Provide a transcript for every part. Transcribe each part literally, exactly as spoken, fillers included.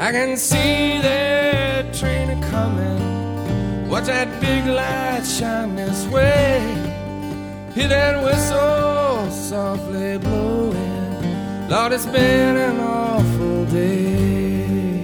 I can see that train a-coming. Watch that big light shine this way. Hear that whistle softly blowing. Lord, it's been an awful day.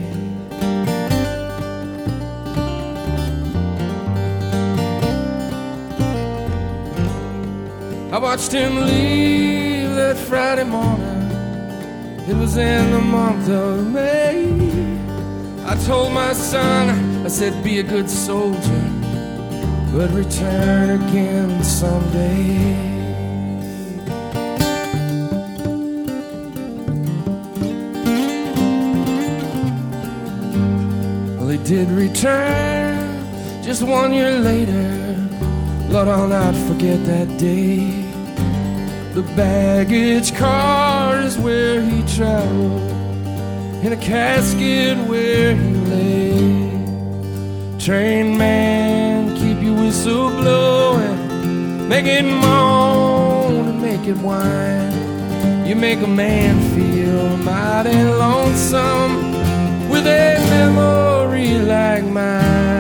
I watched him leave that Friday morning. It was in the month of May. I told my son, I said, be a good soldier, but return again someday. Well, he did return just one year later. Lord, I'll not forget that day. The baggage car is where he traveled, in a casket where he lay. Train man, keep your whistle blowing, make it moan and make it whine. You make a man feel mighty lonesome with a memory like mine.